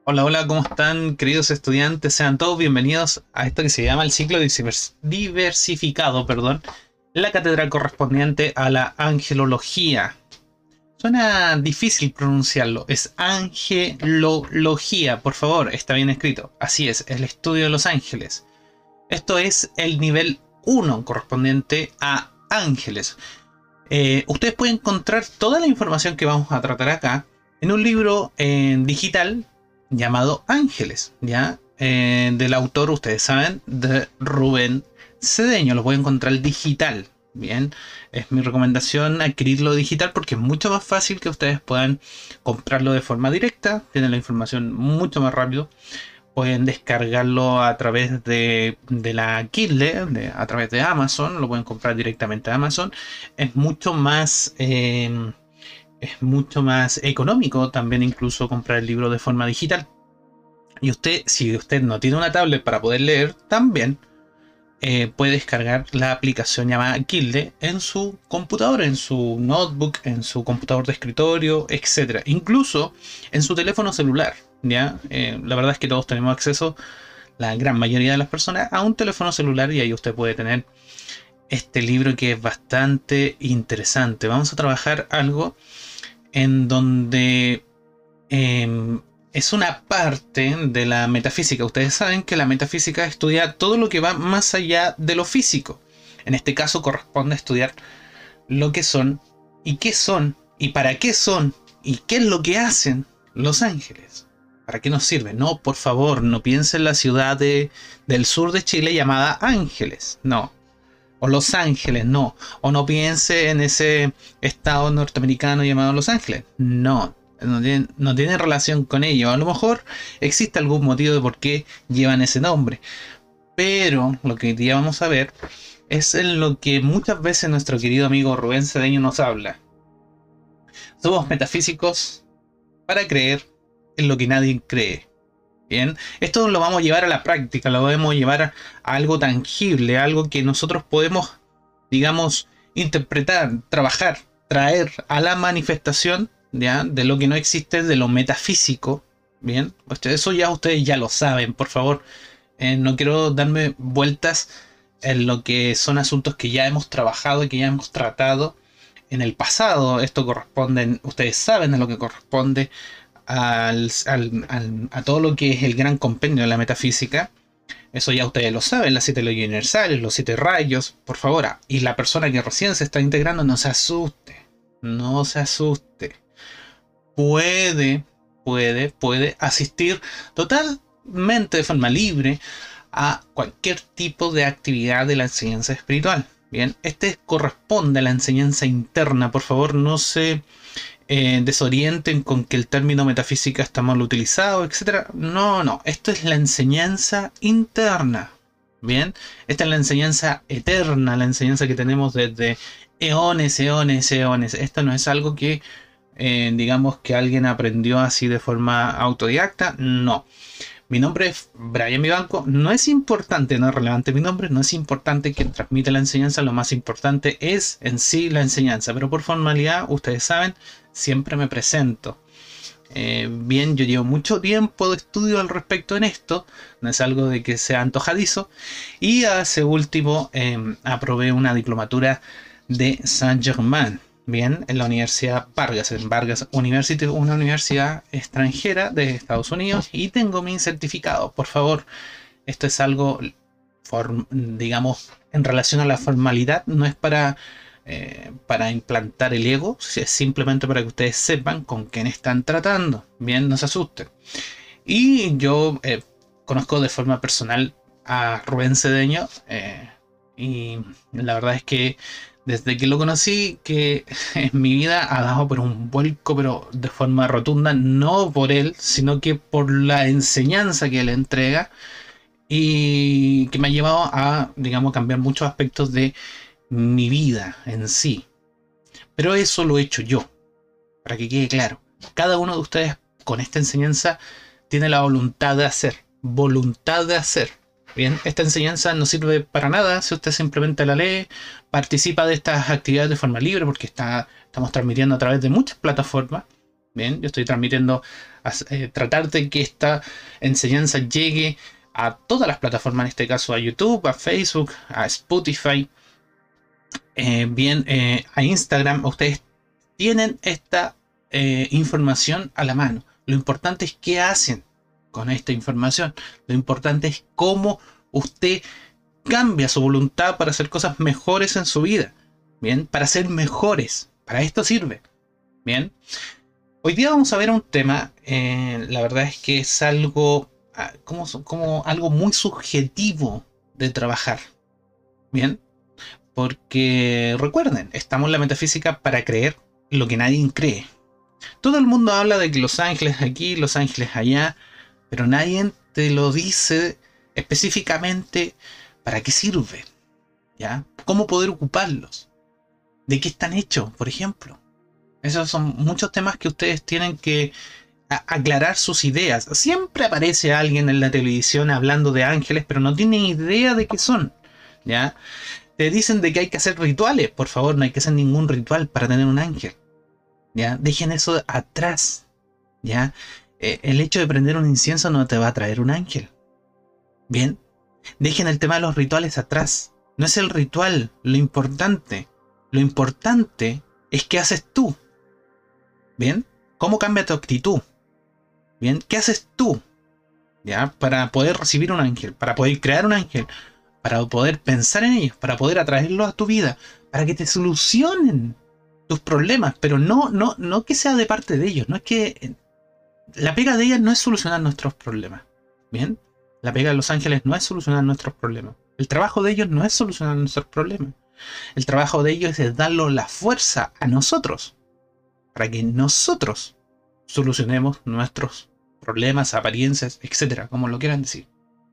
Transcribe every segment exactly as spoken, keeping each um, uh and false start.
Hola, hola, ¿cómo están, queridos estudiantes? Sean todos bienvenidos a esto que se llama el ciclo divers- diversificado, perdón, la cátedra correspondiente a la angelología. Suena difícil pronunciarlo, es angelología, por favor, está bien escrito. Así es, el estudio de los ángeles. Esto es el nivel uno correspondiente a ángeles. Eh, ustedes pueden encontrar toda la información que vamos a tratar acá en un libro eh, digital llamado Ángeles, ¿ya? Eh, del autor, ustedes saben, de Rubén Cedeño. Lo pueden encontrar digital, ¿bien? Es mi recomendación adquirirlo digital porque es mucho más fácil que ustedes puedan comprarlo de forma directa. Tienen la información mucho más rápido. Pueden descargarlo a través de, de la Kindle, de, a través de Amazon, lo pueden comprar directamente a Amazon. Es mucho más, eh, es mucho más económico también incluso comprar el libro de forma digital. Y usted, si usted no tiene una tablet para poder leer, también eh, puede descargar la aplicación llamada Kindle en su computador, en su notebook, en su computador de escritorio, etcétera. Incluso en su teléfono celular. ¿Ya? Eh, la verdad es que todos tenemos acceso, la gran mayoría de las personas, a un teléfono celular y ahí usted puede tener este libro que es bastante interesante. Vamos a trabajar algo en donde eh, es una parte de la metafísica. Ustedes saben que la metafísica estudia todo lo que va más allá de lo físico. En este caso corresponde estudiar lo que son y qué son y para qué son y qué es lo que hacen los ángeles. ¿Para qué nos sirve? No, por favor, no piense en la ciudad de, del sur de Chile llamada Ángeles. No. O Los Ángeles, no. O no piense en ese estado norteamericano llamado Los Ángeles. No. No tiene, no tiene relación con ello. A lo mejor existe algún motivo de por qué llevan ese nombre. Pero lo que hoy día vamos a ver es en lo que muchas veces nuestro querido amigo Rubén Cedeño nos habla. Somos metafísicos para creer en lo que nadie cree. Bien, esto lo vamos a llevar a la práctica, lo podemos llevar a, a algo tangible, a algo que nosotros podemos, digamos, interpretar, trabajar, traer a la manifestación, ¿ya? De lo que no existe, de lo metafísico. Bien, eso ya ustedes ya lo saben, por favor. Eh, no quiero darme vueltas en lo que son asuntos que ya hemos trabajado y que ya hemos tratado en el pasado. Esto corresponde, ustedes saben a lo que corresponde al, al, al, a todo lo que es el gran compendio de la metafísica. Eso ya ustedes lo saben, las siete leyes universales, los siete rayos, por favor. Y la persona que recién se está integrando, no se asuste, no se asuste. Puede, puede, puede asistir totalmente de forma libre a cualquier tipo de actividad de la enseñanza espiritual. Bien, este corresponde a la enseñanza interna, por favor, no se eh, desorienten con que el término metafísica está mal utilizado, etcétera. No, no, esto es la enseñanza interna. Bien, esta es la enseñanza eterna, la enseñanza que tenemos desde eones, eones, eones. Esto no es algo que, eh, digamos, que alguien aprendió así de forma autodidacta. No. Mi nombre es Brian Vivanco. No es importante, no es relevante mi nombre, no es importante quien transmite la enseñanza. Lo más importante es en sí la enseñanza. Pero por formalidad, ustedes saben, siempre me presento. Eh, bien, yo llevo mucho tiempo de estudio al respecto en esto. No es algo de que sea antojadizo. Y hace último eh, aprobé una diplomatura de Saint-Germain. Bien, en la Universidad Vargas, en Vargas University, una universidad extranjera de Estados Unidos, y tengo mi certificado. Por favor, esto es algo, form, digamos, en relación a la formalidad, no es para, eh, para implantar el ego, es simplemente para que ustedes sepan con quién están tratando. Bien, no se asusten. Y yo eh, conozco de forma personal a Rubén Cedeño, eh, y la verdad es que desde que lo conocí, que en mi vida ha dado por un vuelco, pero de forma rotunda, no por él, sino que por la enseñanza que él entrega y que me ha llevado a, digamos, cambiar muchos aspectos de mi vida en sí. Pero eso lo he hecho yo, para que quede claro. Cada uno de ustedes con esta enseñanza tiene la voluntad de hacer, voluntad de hacer. Bien, esta enseñanza no sirve para nada si usted simplemente la lee, participa de estas actividades de forma libre, porque está, estamos transmitiendo a través de muchas plataformas. Bien, yo estoy transmitiendo, eh, tratar de que esta enseñanza llegue a todas las plataformas, en este caso a YouTube, a Facebook, a Spotify, eh, bien, eh, a Instagram. Ustedes tienen esta eh, información a la mano. Lo importante es qué hacen con esta información. Lo importante es cómo usted cambia su voluntad para hacer cosas mejores en su vida. Bien, para ser mejores. Para esto sirve. Bien. Hoy día vamos a ver un tema, eh, la verdad es que es algo, como, como algo muy subjetivo de trabajar. Bien. Porque recuerden, estamos en la metafísica para creer lo que nadie cree. Todo el mundo habla de que Los Ángeles aquí, Los Ángeles allá, pero nadie te lo dice específicamente para qué sirve, ¿ya? ¿Cómo poder ocuparlos? ¿De qué están hechos, por ejemplo? Esos son muchos temas que ustedes tienen que aclarar sus ideas. Siempre aparece alguien en la televisión hablando de ángeles, pero no tienen idea de qué son, ¿ya? Te dicen de que hay que hacer rituales. Por favor, no hay que hacer ningún ritual para tener un ángel, ¿ya? Dejen eso atrás, ¿ya? Eh, el hecho de prender un incienso no te va a traer un ángel. Bien, dejen el tema de los rituales atrás. No es el ritual lo importante. Lo importante es qué haces tú. Bien, cómo cambia tu actitud. Bien, qué haces tú, ¿ya? Para poder recibir un ángel, para poder crear un ángel, para poder pensar en ellos, para poder atraerlos a tu vida, para que te solucionen tus problemas, pero no, no, no que sea de parte de ellos. No es que la pega de ellas no es solucionar nuestros problemas. Bien, la pega de los ángeles no es solucionar nuestros problemas. El trabajo de ellos no es solucionar nuestros problemas. El trabajo de ellos es darle la fuerza a nosotros para que nosotros solucionemos nuestros problemas, apariencias, etcétera, como lo quieran decir.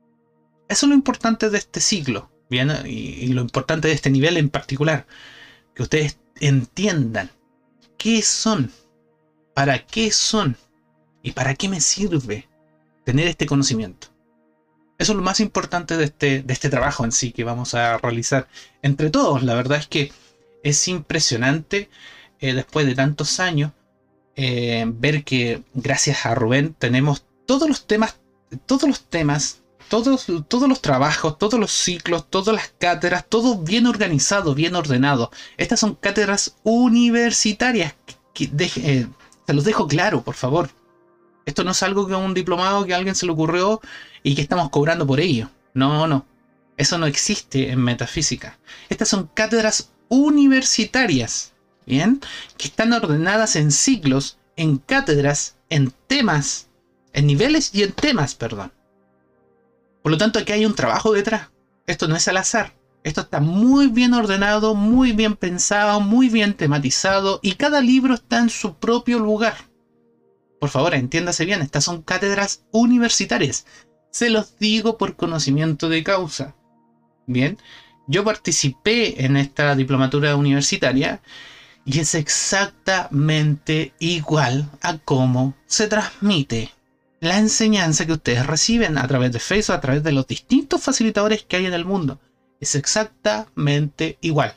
Eso es lo importante de este ciclo, bien, y, y lo importante de este nivel en particular, que ustedes entiendan qué son, para qué son y para qué me sirve tener este conocimiento. Eso es lo más importante de este, de este trabajo en sí que vamos a realizar entre todos. La verdad es que es impresionante, eh, después de tantos años, eh, ver que gracias a Rubén tenemos todos los temas, todos los temas, todos, todos los trabajos, todos los ciclos, todas las cátedras, todo bien organizado, bien ordenado. Estas son cátedras universitarias. Que, que de, eh, se los dejo claro, por favor. Esto no es algo que un diplomado que a alguien se le ocurrió y que estamos cobrando por ello. No, no. Eso no existe en metafísica. Estas son cátedras universitarias, ¿bien? Que están ordenadas en ciclos, en cátedras, en temas, en niveles y en temas, perdón. Por lo tanto, aquí hay un trabajo detrás. Esto no es al azar. Esto está muy bien ordenado, muy bien pensado, muy bien tematizado y cada libro está en su propio lugar. Por favor, entiéndase bien, estas son cátedras universitarias. Se los digo por conocimiento de causa. Bien, yo participé en esta diplomatura universitaria y es exactamente igual a cómo se transmite la enseñanza que ustedes reciben a través de Facebook, a través de los distintos facilitadores que hay en el mundo. Es exactamente igual.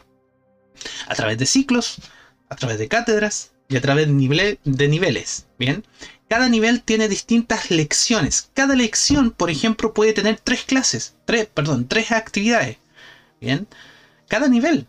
A través de ciclos, a través de cátedras y a través de, nivel, de niveles. Bien, cada nivel tiene distintas lecciones. Cada lección, por ejemplo, puede tener tres clases, tres, perdón, tres actividades. Bien, cada nivel.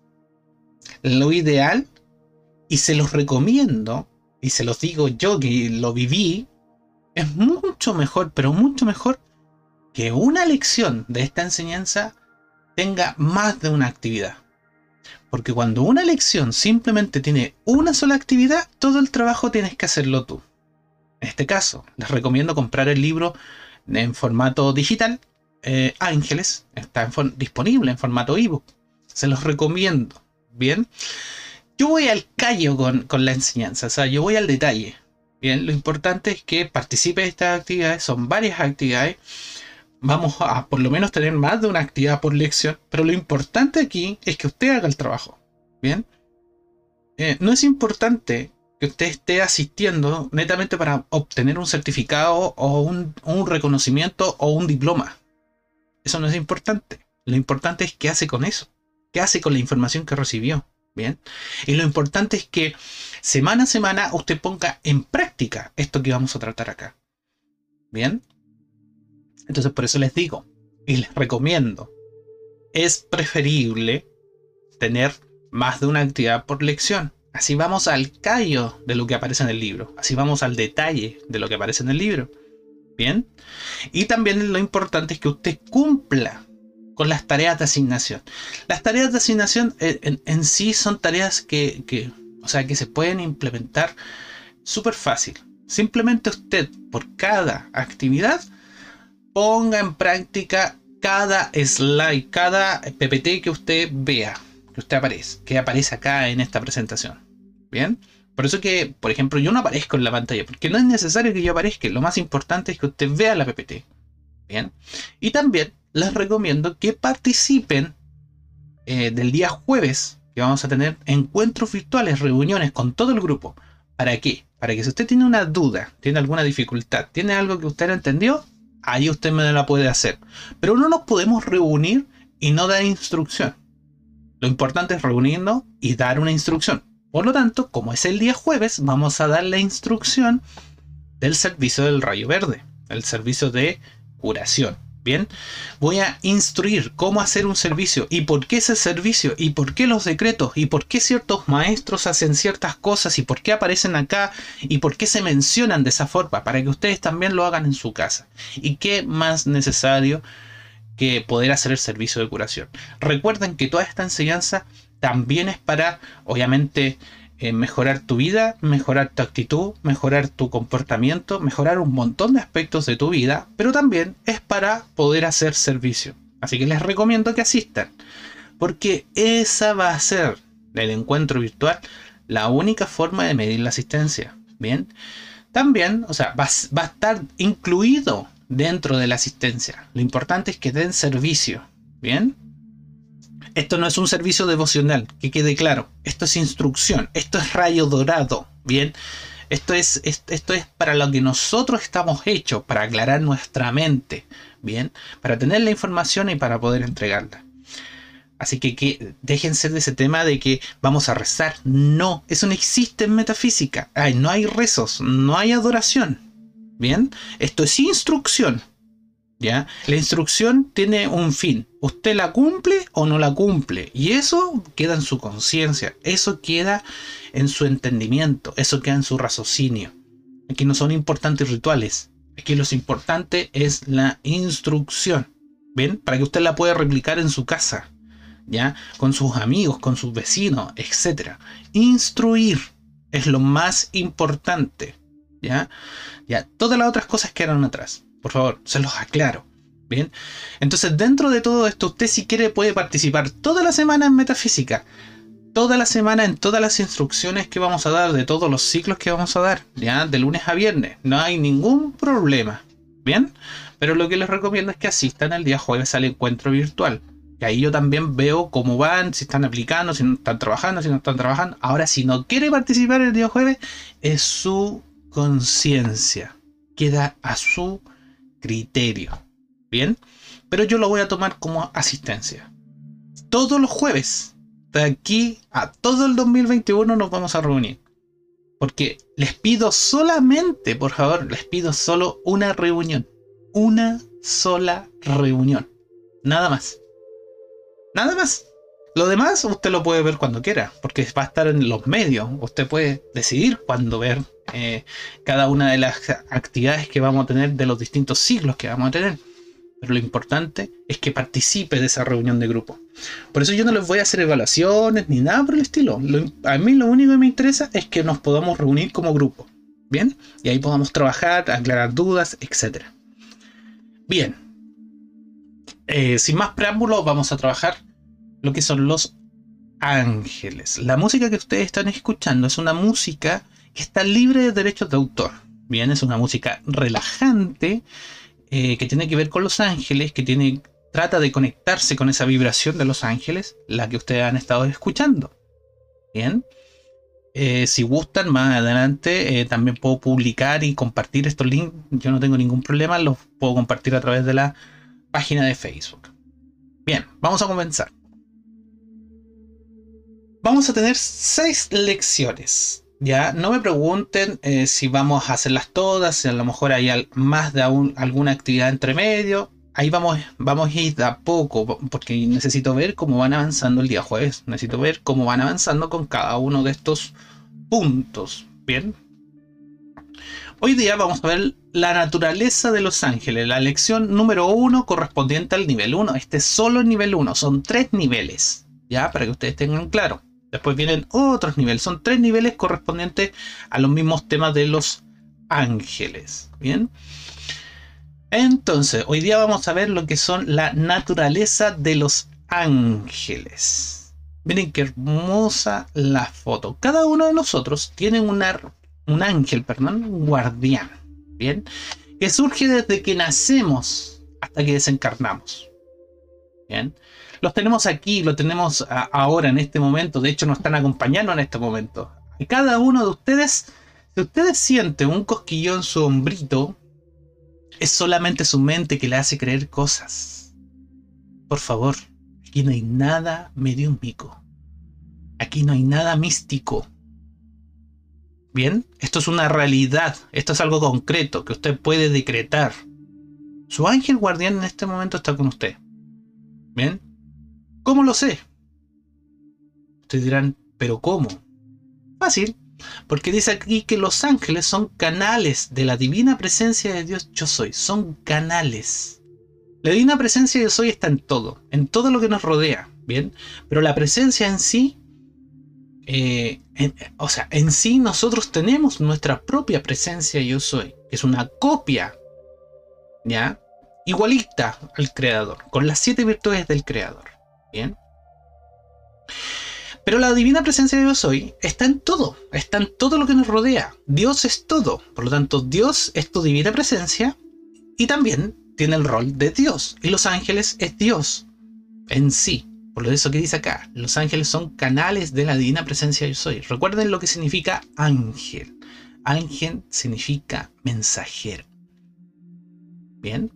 Lo ideal, y se los recomiendo, y se los digo yo que lo viví, es mucho mejor, pero mucho mejor que una lección de esta enseñanza tenga más de una actividad. Porque cuando una lección simplemente tiene una sola actividad, todo el trabajo tienes que hacerlo tú. En este caso, les recomiendo comprar el libro en formato digital, eh, Ángeles, está en disponible en formato ebook. Se los recomiendo, ¿bien? Yo voy al callo con, con la enseñanza, o sea, yo voy al detalle. Bien, lo importante es que participe de estas actividades, son varias actividades. Vamos a por lo menos tener más de una actividad por lección, pero lo importante aquí es que usted haga el trabajo. Bien, eh, no es importante que usted esté asistiendo netamente para obtener un certificado o un, un reconocimiento o un diploma. Eso no es importante. Lo importante es qué hace con eso, qué hace con la información que recibió. Bien, y lo importante es que semana a semana usted ponga en práctica esto que vamos a tratar acá. Bien. Entonces por eso les digo y les recomiendo, es preferible tener más de una actividad por lección. Así vamos al callo de lo que aparece en el libro. Así vamos al detalle de lo que aparece en el libro. Bien. Y también lo importante es que usted cumpla con las tareas de asignación. Las tareas de asignación en, en, en sí son tareas que, que, o sea, que se pueden implementar súper fácil. Simplemente usted, por cada actividad, ponga en práctica cada slide, cada P P T que usted vea, que usted aparece, que aparece acá en esta presentación. Bien. Por eso que, por ejemplo, yo no aparezco en la pantalla, porque no es necesario que yo aparezca. Lo más importante es que usted vea la P P T. Bien. Y también les recomiendo que participen eh, del día jueves, que vamos a tener encuentros virtuales, reuniones con todo el grupo. ¿Para qué? Para que si usted tiene una duda, tiene alguna dificultad, tiene algo que usted no entendió, ahí usted me la puede hacer. Pero no nos podemos reunir y no dar instrucción. Lo importante es reunirnos y dar una instrucción. Por lo tanto, como es el día jueves, vamos a dar la instrucción del servicio del rayo verde, el servicio de curación. Bien, voy a instruir cómo hacer un servicio y por qué ese servicio y por qué los decretos y por qué ciertos maestros hacen ciertas cosas y por qué aparecen acá y por qué se mencionan de esa forma, para que ustedes también lo hagan en su casa. Y qué más necesario que poder hacer el servicio de curación. Recuerden que toda esta enseñanza también es para, obviamente, eh, mejorar tu vida, mejorar tu actitud, mejorar tu comportamiento, mejorar un montón de aspectos de tu vida, pero también es para poder hacer servicio. Así que les recomiendo que asistan, porque esa va a ser, el encuentro virtual, la única forma de medir la asistencia. Bien, también, o sea, va, va a estar incluido dentro de la asistencia. Lo importante es que den servicio. Bien. Esto no es un servicio devocional, que quede claro. Esto es instrucción, esto es rayo dorado, ¿bien? Esto es, esto es para lo que nosotros estamos hechos, para aclarar nuestra mente, ¿bien? Para tener la información y para poder entregarla. Así que, que déjense de ese tema de que vamos a rezar. No, eso no existe en metafísica. Ay, no hay rezos, no hay adoración, ¿bien? Esto es instrucción. ¿Ya? La instrucción tiene un fin. Usted la cumple o no la cumple. Y eso queda en su conciencia. Eso queda en su entendimiento. Eso queda en su raciocinio. Aquí no son importantes rituales. Aquí lo importante es la instrucción. ¿Ven? Para que usted la pueda replicar en su casa. ¿Ya? Con sus amigos, con sus vecinos, etcétera. Instruir es lo más importante. ¿Ya? Ya. Todas las otras cosas quedan atrás. Por favor, se los aclaro. Bien. Entonces, dentro de todo esto, usted si quiere puede participar toda la semana en metafísica. Toda la semana en todas las instrucciones que vamos a dar, de todos los ciclos que vamos a dar. Ya, de lunes a viernes. No hay ningún problema. Bien. Pero lo que les recomiendo es que asistan el día jueves al encuentro virtual. Y ahí yo también veo cómo van, si están aplicando, si no están trabajando, si no están trabajando. Ahora, si no quiere participar el día jueves, es su conciencia. Queda a su criterio. Bien, pero yo lo voy a tomar como asistencia. Todos los jueves, de aquí a todo el dos mil veintiuno, nos vamos a reunir. Porque les pido solamente, por favor, les pido solo una reunión. Una sola reunión. Nada más. Nada más. Lo demás usted lo puede ver cuando quiera, porque va a estar en los medios. Usted puede decidir cuándo ver eh, cada una de las actividades que vamos a tener, de los distintos siglos que vamos a tener. Pero lo importante es que participe de esa reunión de grupo. Por eso yo no les voy a hacer evaluaciones ni nada por el estilo. Lo, a mí lo único que me interesa es que nos podamos reunir como grupo. ¿Bien? Y ahí podamos trabajar, aclarar dudas, etcétera. Bien. Eh, sin más preámbulos, vamos a trabajar lo que son los ángeles. La música que ustedes están escuchando es una música que está libre de derechos de autor. Bien, es una música relajante eh, que tiene que ver con los ángeles, que tiene, trata de conectarse con esa vibración de los ángeles, la que ustedes han estado escuchando. Bien, eh, si gustan más adelante eh, también puedo publicar y compartir estos links. Yo no tengo ningún problema, los puedo compartir a través de la página de Facebook. Bien, vamos a comenzar. Vamos a tener seis lecciones. Ya, no me pregunten eh, si vamos a hacerlas todas, si a lo mejor hay al- más de un- alguna actividad entre medio. Ahí vamos, vamos a ir de a poco, po- porque necesito ver cómo van avanzando el día jueves. Necesito ver cómo van avanzando con cada uno de estos puntos. Bien. Hoy día vamos a ver la naturaleza de los ángeles, la lección número uno correspondiente al nivel uno. Este es solo el nivel uno, son tres niveles, ya, para que ustedes tengan claro. Después vienen otros niveles, son tres niveles correspondientes a los mismos temas de los ángeles, ¿bien? Entonces, hoy día vamos a ver lo que son la naturaleza de los ángeles. Miren qué hermosa la foto. Cada uno de nosotros tiene una, un ángel, perdón, un guardián, ¿bien? Que surge desde que nacemos hasta que desencarnamos, ¿bien? Los tenemos aquí, lo tenemos a, ahora en este momento. De hecho, nos están acompañando en este momento. Y cada uno de ustedes, si ustedes sienten un cosquillón en su hombrito, es solamente su mente que le hace creer cosas. Por favor, aquí no hay nada mediúmico. Aquí no hay nada místico. Bien, esto es una realidad. Esto es algo concreto que usted puede decretar. Su ángel guardián en este momento está con usted. Bien, ¿cómo lo sé? Ustedes dirán, ¿pero cómo? Fácil, porque dice aquí que los ángeles son canales de la divina presencia de Dios Yo Soy. Son canales. La divina presencia Yo Soy está en todo, en todo lo que nos rodea, ¿bien? Pero la presencia en sí, eh, en, o sea, en sí nosotros tenemos nuestra propia presencia Yo Soy, que es una copia, ¿ya? Igualita al Creador, con las siete virtudes del Creador, ¿bien? Pero la divina presencia de Yo Soy está en todo, está en todo lo que nos rodea. Dios es todo, por lo tanto Dios es tu divina presencia y también tiene el rol de Dios. Y los ángeles es Dios en sí. Por eso que dice acá, los ángeles son canales de la divina presencia de Yo Soy. Recuerden lo que significa ángel. Ángel significa mensajero. Bien.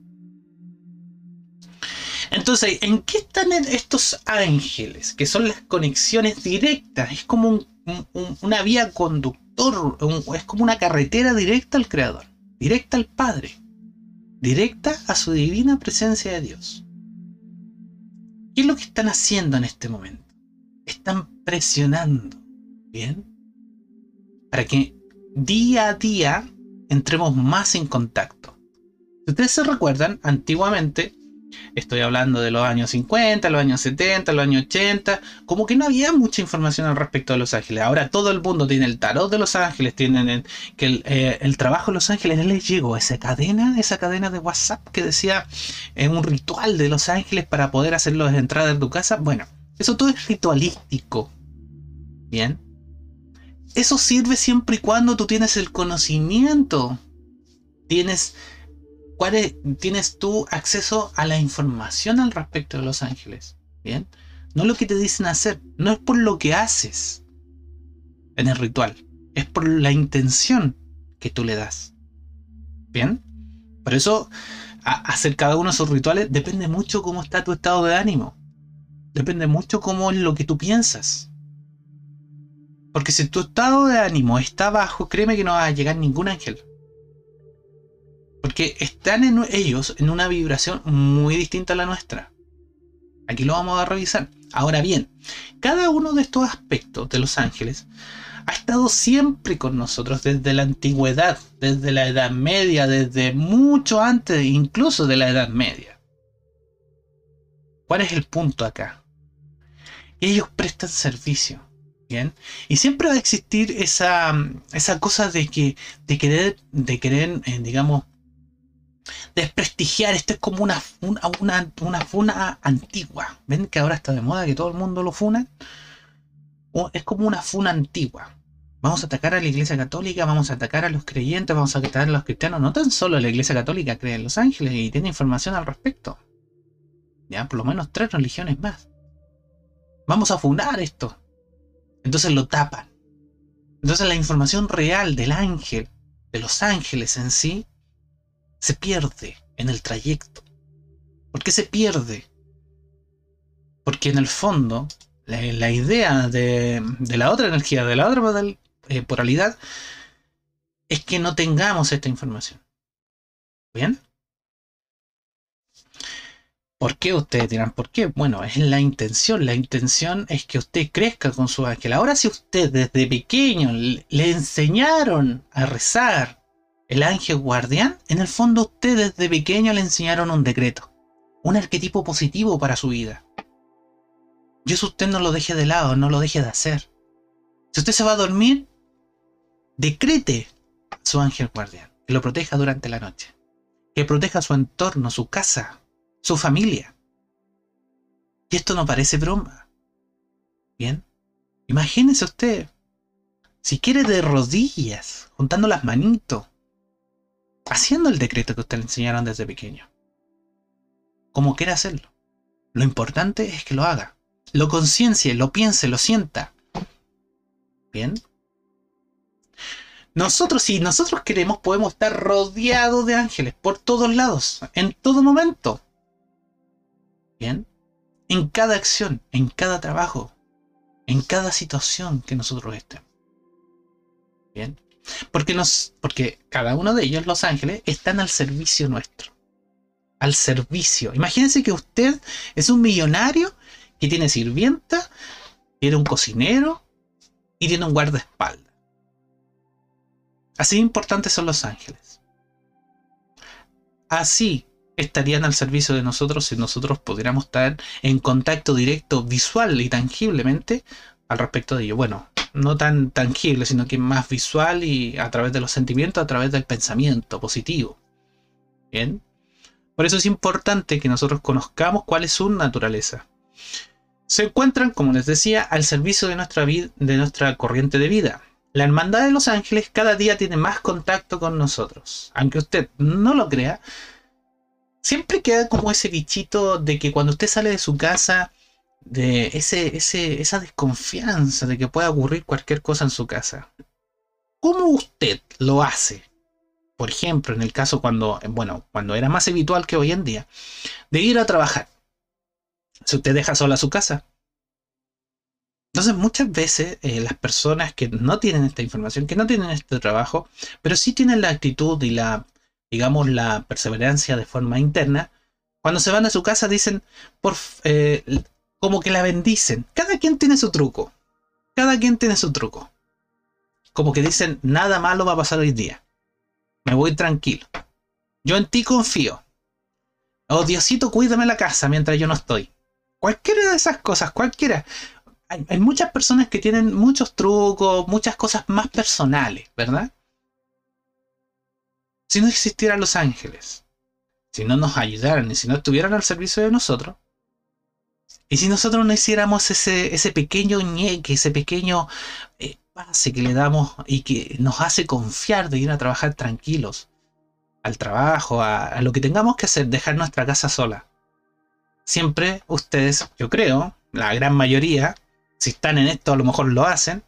Entonces, ¿en qué están estos ángeles? Que son las conexiones directas. Es como un, un, una vía conductor. Un, es como una carretera directa al Creador. Directa al Padre. Directa a su divina presencia de Dios. ¿Qué es lo que están haciendo en este momento? Están presionando. ¿Bien? Para que día a día entremos más en contacto. Si ustedes se recuerdan, antiguamente, estoy hablando de los años cincuenta, los años setenta, los años ochenta, como que no había mucha información al respecto de los ángeles. Ahora todo el mundo tiene el tarot de los ángeles, tienen el, que el, eh, el trabajo de los ángeles. Les llegó esa cadena, esa cadena de WhatsApp que decía eh, un ritual de los ángeles para poder hacerlos entrar en tu casa. Bueno, eso todo es ritualístico. Bien. Eso sirve siempre y cuando tú tienes el conocimiento. Tienes... ¿Cuál es, tienes tú acceso a la información al respecto de los ángeles? ¿Bien? No lo que te dicen hacer, no es por lo que haces en el ritual, es por la intención que tú le das. ¿Bien? Por eso, a, hacer cada uno de esos rituales depende mucho cómo está tu estado de ánimo. Depende mucho cómo es lo que tú piensas. Porque si tu estado de ánimo está bajo, créeme que no va a llegar ningún ángel. Porque están en ellos en una vibración muy distinta a la nuestra. Aquí lo vamos a revisar. Ahora bien, cada uno de estos aspectos de los ángeles ha estado siempre con nosotros desde la antigüedad, desde la Edad Media, desde mucho antes incluso de la Edad Media. ¿Cuál es el punto acá? Ellos prestan servicio. ¿Bien? Y siempre va a existir esa, esa cosa de que de querer, de querer eh, digamos, desprestigiar. Esto es como una, una, una, una funa antigua. ¿Ven que ahora está de moda que todo el mundo lo funa? Es como una funa antigua. Vamos a atacar a la Iglesia Católica, vamos a atacar a los creyentes, vamos a atacar a los cristianos. No tan solo la Iglesia Católica cree en los ángeles y tiene información al respecto. Ya, por lo menos tres religiones más. Vamos a funar esto. Entonces lo tapan. Entonces la información real del ángel, de los ángeles en sí, se pierde en el trayecto. ¿Por qué se pierde? Porque en el fondo, la, la idea de, de la otra energía, de la otra temporalidad, es que no tengamos esta información. ¿Bien? ¿Por qué? Ustedes dirán, ¿por qué? Bueno, es la intención. La intención es que usted crezca con su ángel. Ahora, si usted desde pequeño le enseñaron a rezar el ángel guardián, en el fondo usted desde pequeño le enseñaron un decreto, un arquetipo positivo para su vida. Y eso usted no lo deje de lado, no lo deje de hacer. Si usted se va a dormir, decrete a su ángel guardián, que lo proteja durante la noche, que proteja su entorno, su casa, su familia. Y esto no parece broma. Bien, imagínese usted, si quiere de rodillas, juntando las manitos, haciendo el decreto que usted le enseñaron desde pequeño. Como quiera hacerlo. Lo importante es que lo haga. Lo conciencie, lo piense, lo sienta. Bien. Nosotros, si nosotros queremos, podemos estar rodeados de ángeles por todos lados, en todo momento. Bien. En cada acción, en cada trabajo, en cada situación que nosotros estemos. Bien. Porque, nos, porque cada uno de ellos, los ángeles, están al servicio nuestro. Al servicio. Imagínense que usted es un millonario que tiene sirvienta, tiene un cocinero y tiene un guardaespaldas. Así importantes son los ángeles. Así estarían al servicio de nosotros si nosotros pudiéramos estar en contacto directo, visual y tangiblemente al respecto de ello. Bueno, no tan tangible, sino que más visual y a través de los sentimientos, a través del pensamiento positivo. Bien. Por eso es importante que nosotros conozcamos cuál es su naturaleza. Se encuentran, como les decía, al servicio de nuestra vida, de nuestra corriente de vida. La hermandad de los ángeles cada día tiene más contacto con nosotros. Aunque usted no lo crea, siempre queda como ese bichito de que cuando usted sale de su casa, de ese, ese, esa desconfianza de que pueda ocurrir cualquier cosa en su casa. ¿Cómo usted lo hace? Por ejemplo, en el caso cuando, bueno, cuando era más habitual que hoy en día, de ir a trabajar. Si usted deja sola su casa. Entonces muchas veces eh, las personas que no tienen esta información, que no tienen este trabajo, pero sí tienen la actitud y la, digamos, la perseverancia de forma interna, cuando se van a su casa dicen, por, eh, como que la bendicen. Cada quien tiene su truco. Cada quien tiene su truco. Como que dicen, nada malo va a pasar hoy día. Me voy tranquilo. Yo en ti confío. Oh, Diosito, cuídame la casa mientras yo no estoy. Cualquiera de esas cosas, cualquiera. Hay, hay muchas personas que tienen muchos trucos, muchas cosas más personales, ¿verdad? Si no existieran los ángeles, si no nos ayudaran y si no estuvieran al servicio de nosotros, y si nosotros no hiciéramos ese, ese pequeño ñeque, ese pequeño eh, pase que le damos y que nos hace confiar de ir a trabajar tranquilos, al trabajo, a, a lo que tengamos que hacer, dejar nuestra casa sola. Siempre ustedes, yo creo, la gran mayoría, si están en esto a lo mejor lo hacen,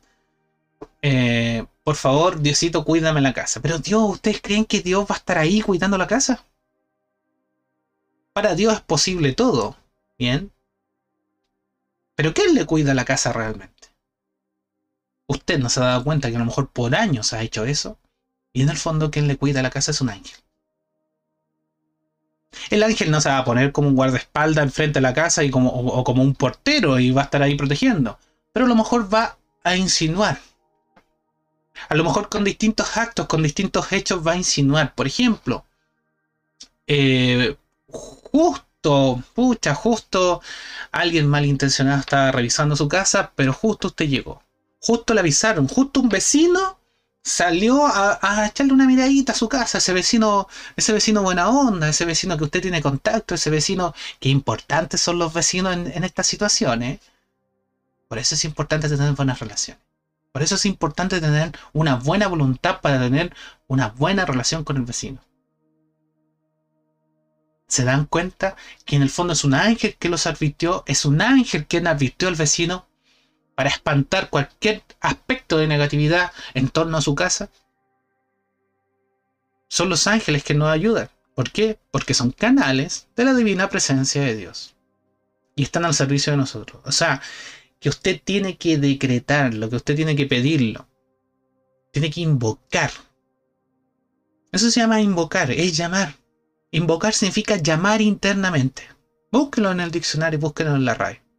eh, por favor, Diosito, cuídame la casa. Pero Dios, ¿ustedes creen que Dios va a estar ahí cuidando la casa? Para Dios es posible todo, ¿bien? Pero ¿quién le cuida la casa realmente? Usted no se ha dado cuenta que a lo mejor por años ha hecho eso, y en el fondo quien le cuida la casa es un ángel. El ángel no se va a poner como un guardaespaldas enfrente de la casa y como, o, o como un portero y va a estar ahí protegiendo. Pero a lo mejor va a insinuar. A lo mejor con distintos actos, con distintos hechos va a insinuar. Por ejemplo, eh, justo, pucha, justo alguien malintencionado estaba revisando su casa, pero justo usted llegó. Justo le avisaron, justo un vecino salió a, a echarle una miradita a su casa, ese vecino, ese vecino buena onda, ese vecino que usted tiene contacto, ese vecino, que importantes son los vecinos en, en estas situaciones. Por eso es importante tener buenas relaciones. Por eso es importante tener una buena voluntad para tener una buena relación con el vecino. ¿Se dan cuenta que en el fondo es un ángel que los advirtió? Es un ángel quien advirtió al vecino para espantar cualquier aspecto de negatividad en torno a su casa. Son los ángeles que nos ayudan. ¿Por qué? Porque son canales de la divina presencia de Dios. Y están al servicio de nosotros. O sea, que usted tiene que decretarlo, que usted tiene que pedirlo. Tiene que invocar. Eso se llama invocar, es llamar. Invocar significa llamar internamente. Búsquelo en el diccionario, búsquelo en la R A E.